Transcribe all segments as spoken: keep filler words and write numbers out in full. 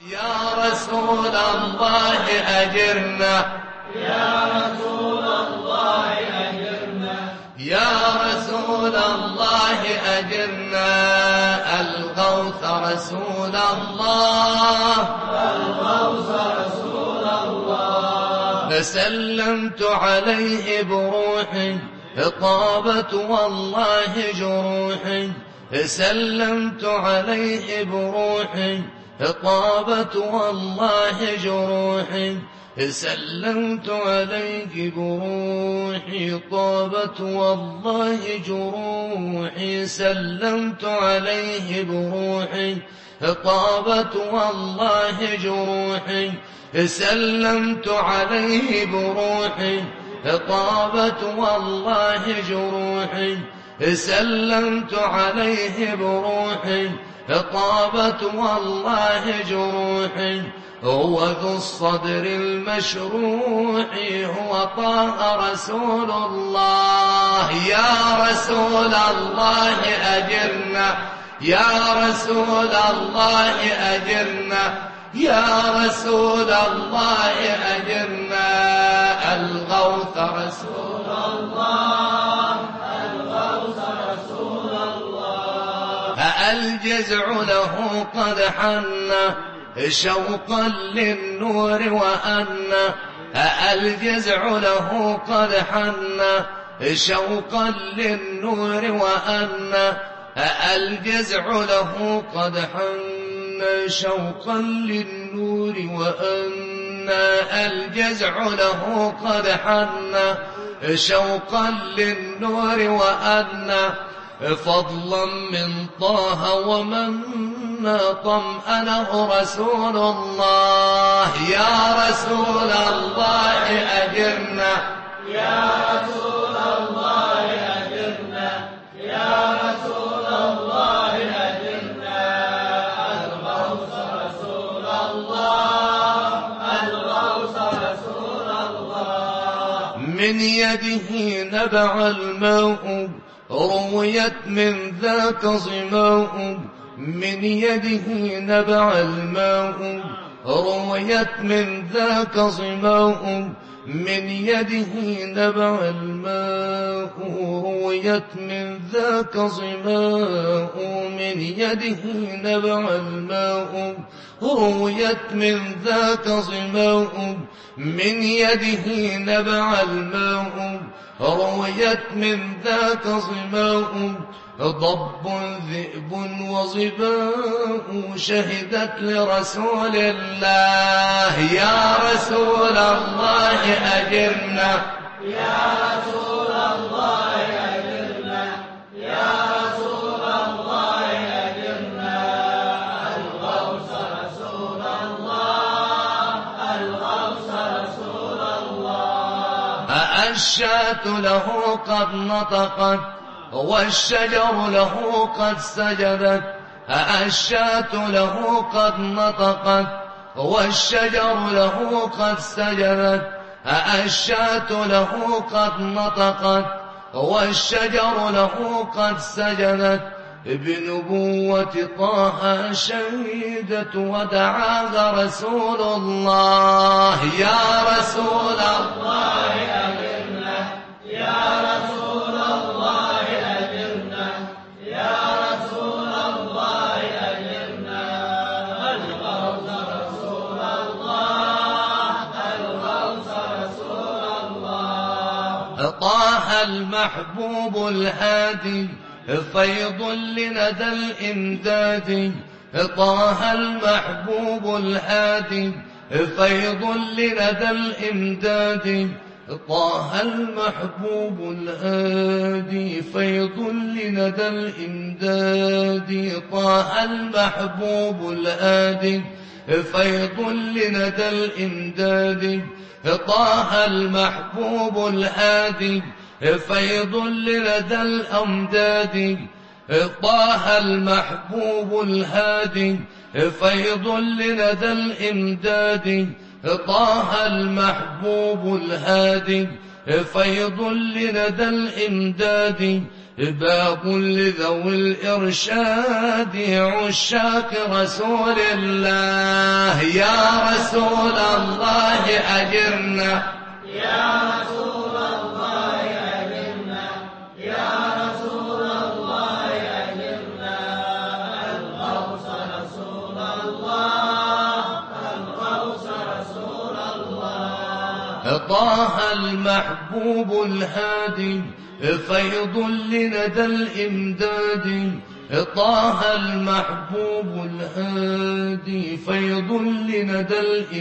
يا رسول الله أجرنا يا رسول الله أجرنا يا رسول الله أجرنا الغوث رسول الله الغوث رسول الله فسلمت عليه بروحي طابت والله جروحي سلمت عليه بروحي طابت والله جروحي سلمت عليك بروحي طابت والله جروحي سلمت عليه بروحي طابت والله جروحي سلمت عليه بروحي طابت والله جروحي سلمت عليه بروحي طابت والله جروحي هو ذو الصدر المشروح هو طه رسول الله يا رسول الله أجرنا يا رسول الله أجرنا يا رسول الله أجرنا الغوث رسول الله الغوث رسول الله الجزع له قد حن شوقا للنور وأن الجزع له قد حن شوقا للنور وأن الجزع له قد حن شوقا للنور وأن الجزع له قد حن شوقا للنور وأن فضلا من طه ومن طمأنه رسول الله يا رسول الله أجرنا يا رسول الله أجرنا يا رسول الله أجرنا الغوث رسول الله الغوث رسول الله من يده نبع الماء رويت من ذاك ظماء من يده نبع الماء رويت من ذاك ظماء من يده نبع الماء رويت من ذاك ظماء من يده نبع الماء رويت من ذاك ظماء من يده نبع الماء رويت من ذاك ظماء ضب ذئب وظباء شهدت لرسول الله يا رسول الله أجرنا يا رسول الله أجرنا يا رسول الله أجرنا الغوث رسول الله الغوث رسول الله الشاة له قد نطقت والشجر له قد سجدت الشاة له قد نطقت والشجر له قد سجدت الشاة له قد نطقت والشجر له قد سجدت بنبوة طه شهدت ودعاها رسول الله يا رسول الله أجرنا يا رسول الله أجرنا يا رسول الله أجرنا الغوث رسول الله الغوث رسول الله طه المحبوب الهادي فيض لندى الإمداد طه المحبوب الهادي فيض لندى الإمداد طه المحبوب الهادي فيض لندى الإمداد طه المحبوب الهادي فيض لندى الإمداد طه المحبوب الهادي فيض لندى الأمداد طه المحبوب الهادي فيض لندى الإمداد طه المحبوب الهادي فيض لندى الإمداد باب لذوي الإرشاد عشاق رسول الله. يا رسول الله أجرنا، يا رسول الله أجرنا، يا رسول الله أجرنا. الغوث رسول الله، الغوث رسول الله. طه المحبوب الهادي فيض لندى الإمداد. طه المحبوب الهادي فيض لندى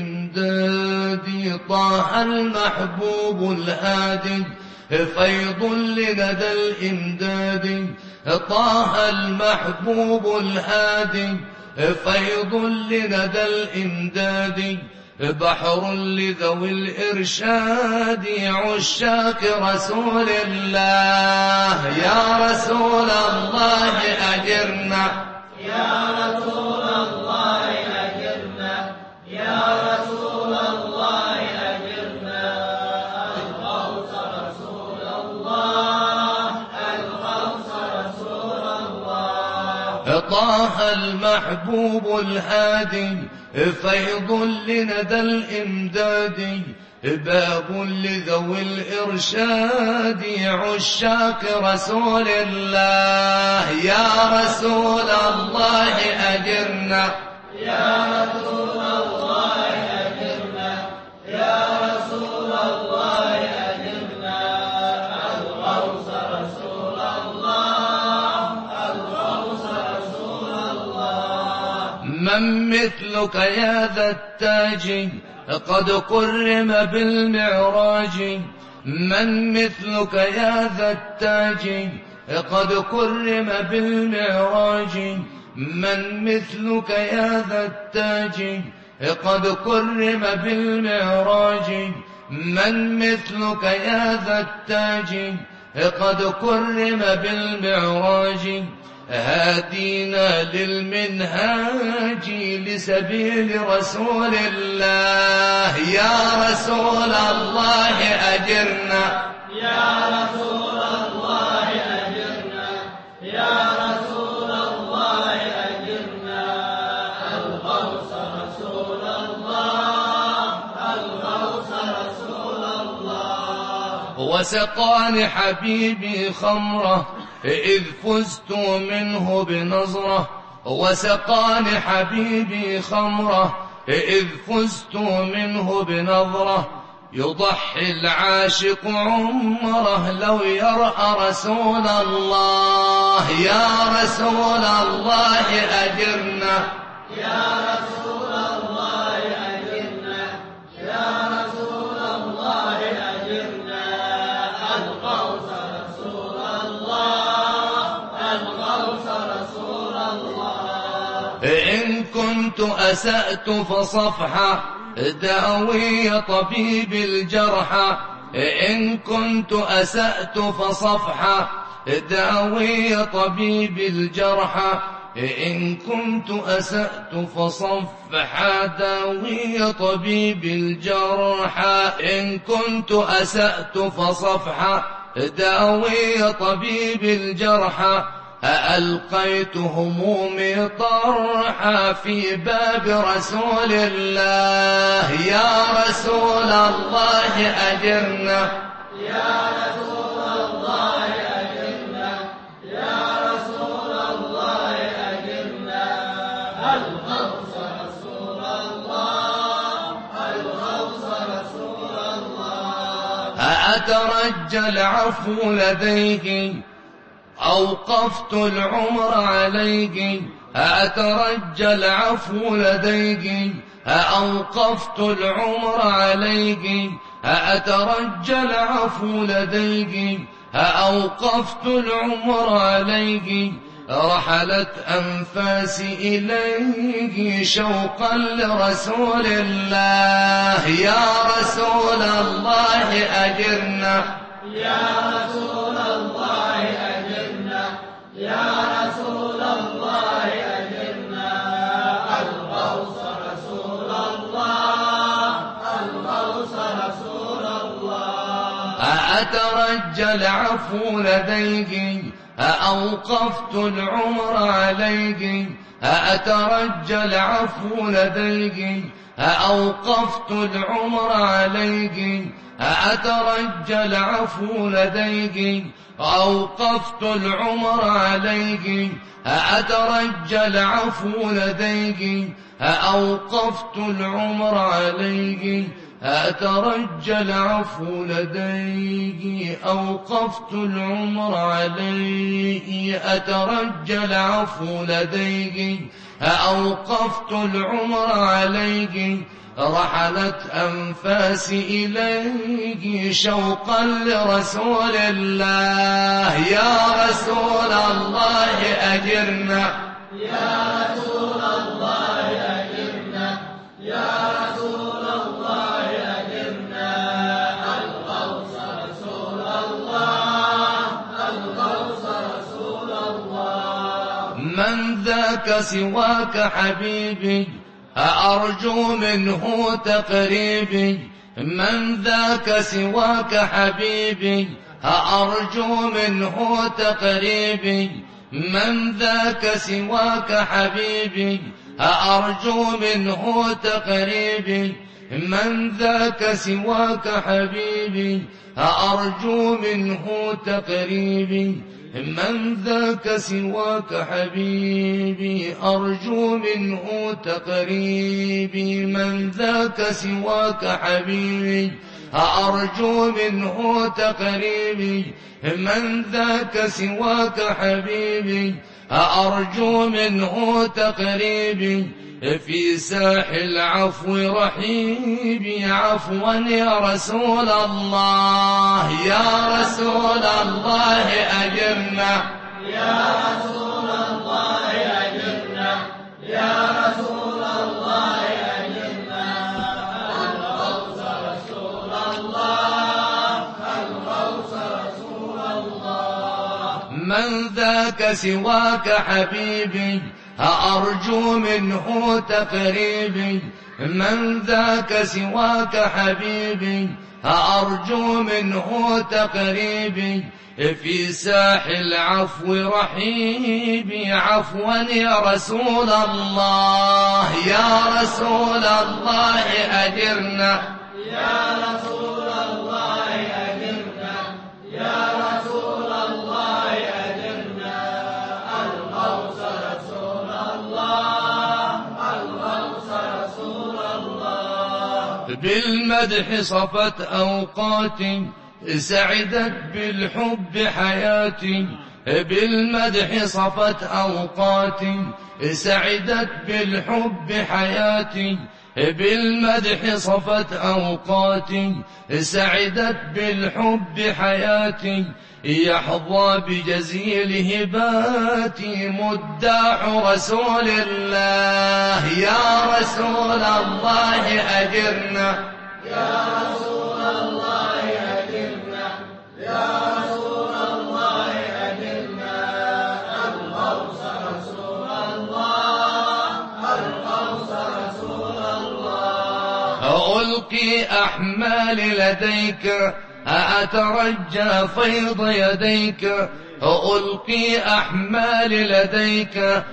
الإمداد. طه المحبوب الهادي فيض لندى الإمداد. طه المحبوب الهادي فيض لندى الإمداد. بحر لذوي الإرشاد عشاق رسول الله. يا رسول الله أجرنا، يا رسول الله أجرنا، يا رسول الله أجرنا. الغوث رسول الله، الغوث رسول الله. طه المحبوب الهادي فيض لندى الإمداد. باب لذوي الإرشاد عشاق رسول الله. يا رسول الله أجرنا، يا رسول الله أجرنا، يا رسول الله أجرنا. الغوث رسول الله، الغوث رسول الله. من مثلك يا ذا التاج قد كرم بالمعراج. من مثلك يا ذا التاج قد كرم بالمعراج. من مثلك يا ذا التاج قد كرم بالمعراج. من مثلك يا ذا التاج قد كرم بالمعراج. هادينا للمنهاج لسبيل رسول الله. يا رسول الله أجرنا، يا رسول الله أجرنا، يا رسول الله أجرنا. الغوث رسول الله، الغوث رسول الله. وسقاني حبيبي خمره إذ فزت منه بنظرة. وسقاني حبيبي خمره إذ فزت منه بنظرة. يضحي العاشق عمره لو يرأى رسول الله. يا رسول الله أجرنا، يا رسول الله أجرنا، يا رسول الله أجرنا. الغوث رسول الله، الغوث رسول الله. إن كنت أسأت فصفحة داوي طبيب الجرحى. إن كنت أسأت فصفحة داوي طبيب الجرحى. إن كنت أسأت فصفحة داوي طبيب الجرحى. إن كنت أسأت فصفحة داوي طبيب الجرحى. ألقيت همومي طرحا في باب رسول الله. يا رسول الله أجرنا، يا رسول الله أجرنا، يا رسول الله أجرنا. الغوث رسول الله، الغوث رسول الله. أترجى العفو لديه أوقفت العمر عليك. أترجى العفو لديك أوقفت العمر عليك. أترجى العفو لديك أوقفت العمر عليك. رحلت أنفاسي إليك شوقا لرسول الله. يا رسول الله أجرنا، يا رسول الله أجرنا، يا رسول الله أجرنا. الغوث رسول الله، الغوث رسول الله. أترجى العفو لديك أوقفت العمر عليك أترجى العفو لديك أوقفت العمر عليك أترجى العفو لديك أوقفت العمر عليك أترجى العفو لديك أوقفت العمر عليك أترجى العفو لديك أوقفت العمر عليك أترجى العفو لديك أوقفت العمر عليك رحلت أنفاسي إليك شوقا لرسول الله يا رسول الله أجرنا يا رسول الله أجرنا يا رسول الله أجرنا الغوث رسول الله الغوث رسول الله من ذاك سواك حبيبي أرجو منه تقريبي من ذاك سواك حبيبي أرجو منه تقريبي من ذاك سواك حبيبي أرجو منه تقريبي من ذاك سواك حبيبي أرجو منه تقريبي من ذاك سواك حبيبي أرجو منه تقريبي من ذاك سواك حبيبي أرجو منه تقريبي من ذاك سواك حبيبي أرجو منه تقريبي في ساحل العفو رحيبي عفوا يا رسول الله يا رسول الله أجرنا يا رسول الله أجرنا يا رسول الله أجرنا الغوث رسول الله الغوث رسول الله من ذاك سواك حبيبي أرجو منه تقريبي من ذاك سواك حبيبي أرجو منه تقريبي في ساحل العفو رحيبي عفوا يا رسول الله يا رسول الله أجرنا يا رسول الله أجرنا يا رسول الله أجرنا الغوث رسول الله الغوث رسول الله بالمدح صفت أوقاتي سعدت بالحب حياتي بالمدح صفت أوقاتي سعدت بالحب حياتي بالمدح صفت أوقاتي سعدت بالحب حياتي يحظى بجزيل هباتي مداح رسول الله يا رسول الله أجرنا يا رسول الله أجرنا يا رسول الله أجرنا الغوث رسول الله الغوث رسول الله ألقي أحمالي لديك أترجى فيض يديك ألقي أحمالي لديك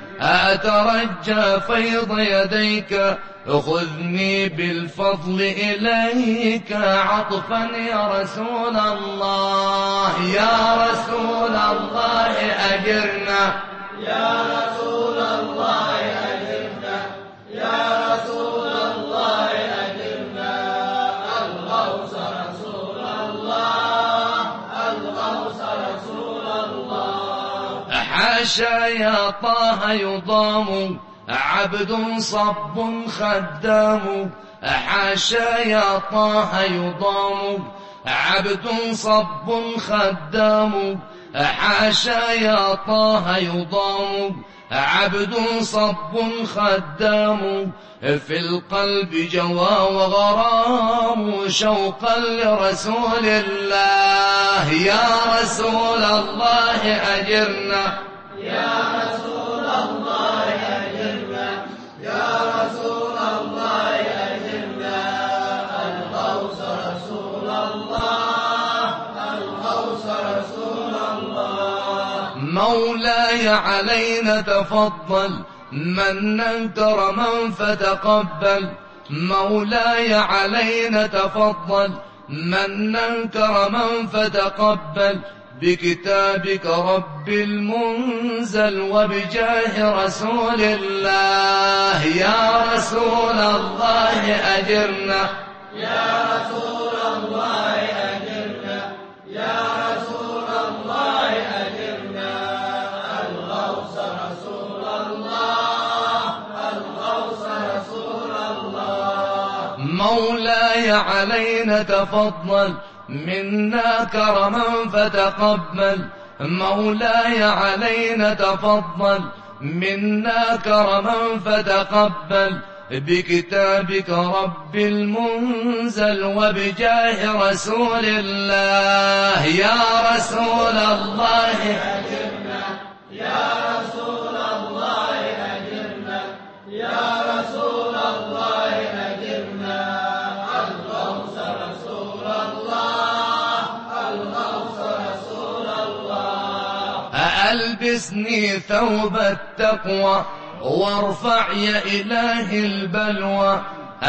أترجى فيض يديك خذني بالفضل إليك عطفا يا رسول الله يا رسول الله أجرنا يا رسول الله أجرنا يا رسول الله أجرنا الغوث رسول الله الغوث رسول الله حاشا يا طه يضام عبد صب خدام حاشا يا طه يضام عبد صب خدام حاشا يا طه يضام عبد صب خدام في القلب جوى وغرام شوقا لرسول الله يا رسول الله أجرنا يا رسول الله أجرنا يا رسول الله أجرنا الغوث رسول الله الغوث رسول الله مولاي علينا تفضل منا كرما فتقبل مولاي علينا تفضل منا كرما فتقبل بكتابك رب المنزل وبجاه رسول الله يا رسول الله أجرنا يا رسول الله أجرنا يا رسول الله أجرنا الغوث رسول الله الغوث رسول الله مولاي علينا تفضل منا كرما فتقبل مولاي علينا تفضل منا كرما فتقبل بكتابك رب المنزل وبجاه رسول الله يا رسول الله أجرنا يا رسول الله أجرنا يا رسول الله أجرنا الغوث رسول الله الغوث رسول الله ألبسني ثوب التقوى وارفع يا إله البلوى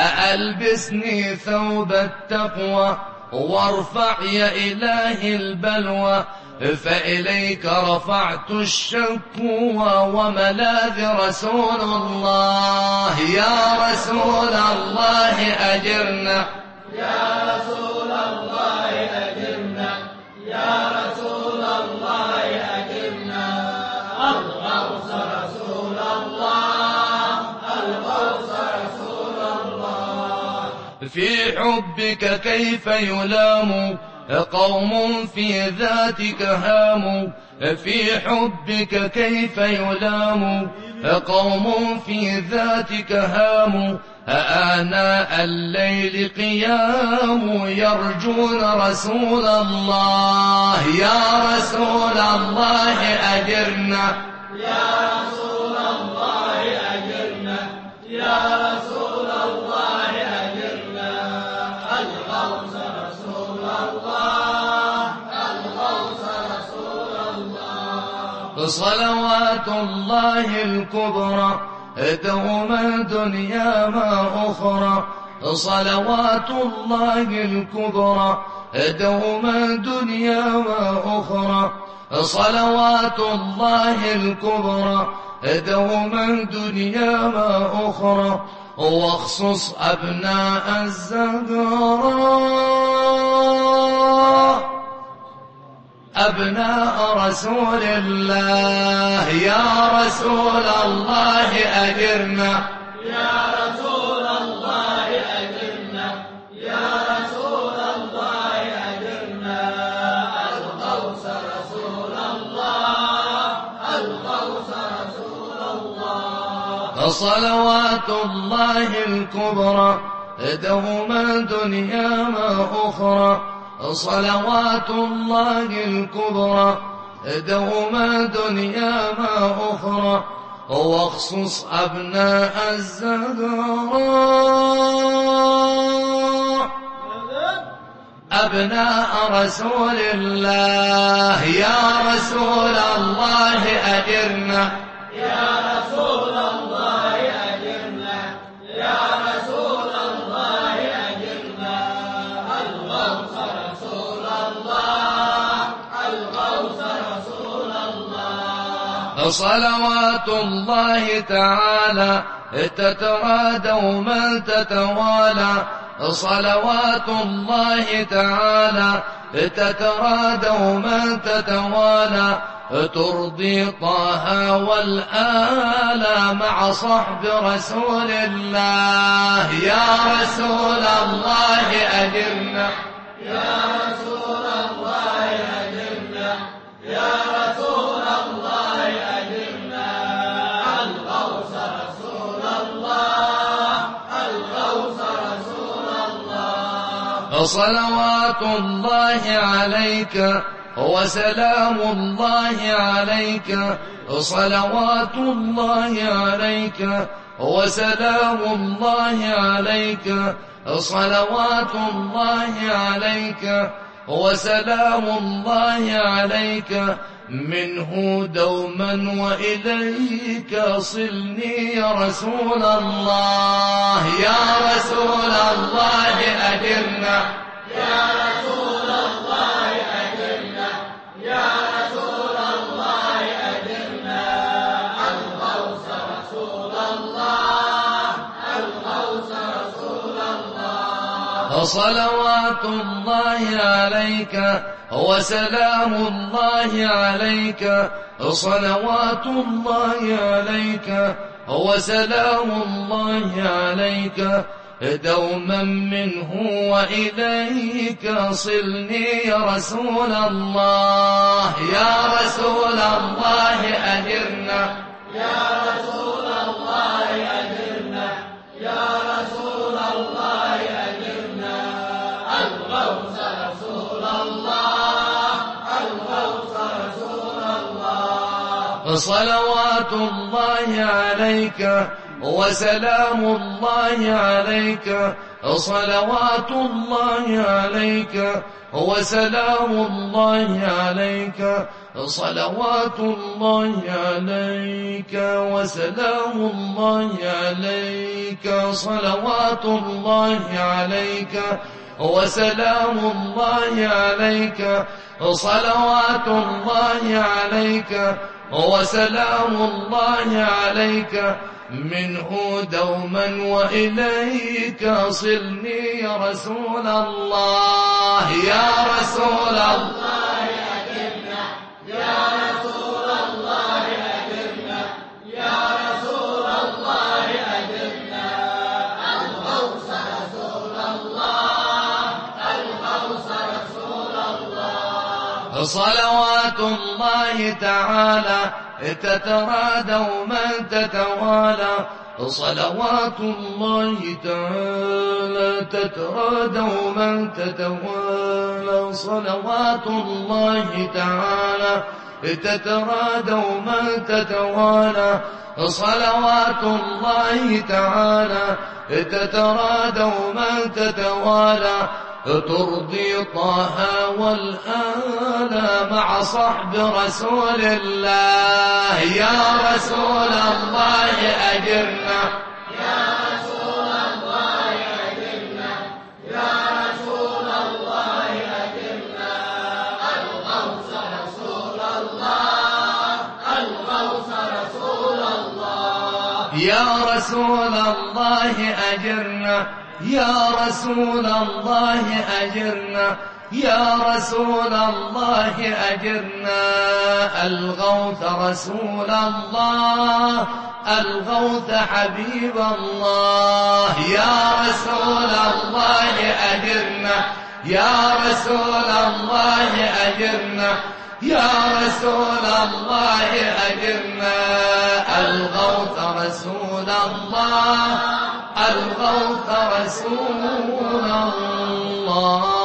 ألبسني ثوب التقوى وارفع يا إله البلوى فإليك رفعت الشكوى وملاذ رسول الله يا رسول الله أجرنا يا رسول الله أجرنا يا رسول الله أجرنا الغوث رسول الله الغوث رسول الله في حبك كيف يلام قوم في ذاتك هام في حبك كيف يلام قوم في ذاتك هام آناء الليل قيام يرجون رسول الله يا رسول الله أجرنا يا رسول الله أجرنا يا رسول الله أجرنا الغوث رسول الله الغوث رسول الله صلوات الله الكبرى دوما دنيا ما أخرى صلوات الله الكبرى دوما دنيا ما أخرى صلوات الله الكبرى دوما دنيا ما أخرى واخصص أبناء الزهراء أبناء رسول الله يا رسول الله أجرنا يا رسول الله أجرنا يا رسول الله أجرنا الغوث رسول الله الغوث رسول الله صلوات الله الكبرى دوما دنيا ما أخرى صلوات الله الكبرى دوما دنيا ما أخرى واخصص أبناء الزهراء أبناء رسول الله يا رسول الله أجرنا يا رسول الله أجرنا يا رسول الله أجرنا الغوث رسول الله الغوث رسول الله صلوات الله تعالى تترى دوما تتوالى صلوات الله تعالى تترى دوما تتوالى ترضي طه والآل مع صحب رسول الله يا رسول الله أجرنا يا رسول الله أجرنا يا رسول الله أجرنا الغوث رسول الله الغوث رسول الله صلوات الله عليك وسلام الله عليك صلوات الله عليك وسلام الله عليك صلوات الله عليك وسلام الله عليك منه دوما وإليك صلني يا رسول الله. يا رسول الله أجرنا، يا رسول الله أجرنا، يا رسول الله أجرنا. الغوث رسول الله، الغوث رسول الله. صلوات الله عليك وسلام الله عليك، صلوات الله عليك وسلام الله عليك دوما منه وإليك صلني يا رسول الله. يا رسول الله أجرنا، يا رسول الله أجرنا، يا رسول الله أجرنا. الغوث رسول الله، الغوث رسول الله. صلوات الله عليك وسلام الله عليك، صلوات الله عليك وسلام الله عليك، صلوات الله عليك وسلام الله عليك، صلوات الله عليك وسلام الله عليك، صلوات الله عليك وسلام الله عليك منه دوما وإليك صلني يا رسول الله. يا رسول الله أجرنا، يا رسول الله أجرنا، يا رسول الله أجرنا. الغوث رسول الله، الغوث رسول الله. صلوات الله تعالى تترى دوما تتوالى، صلوات الله تعالى تترى دوما تتوالى، صلوات الله تعالى تترى دوما تتوالى، صلوات الله تعالى تترى دوما تتوالى، ترضي طه والآل مع صحب رسول الله. يا رسول الله أجرنا، يا رسول الله أجرنا، يا رسول الله أجرنا. الغوث رسول الله، الغوث رسول الله. يا رسول الله أجرنا، يا رسول الله أجرنا، يا رسول الله أجرنا. الغوث رسول الله، الغوث حبيب الله. يا رسول الله أجرنا، يا رسول الله أجرنا، يا رسول الله أجرنا. الغوث رسول الله، الغوث رسول الله.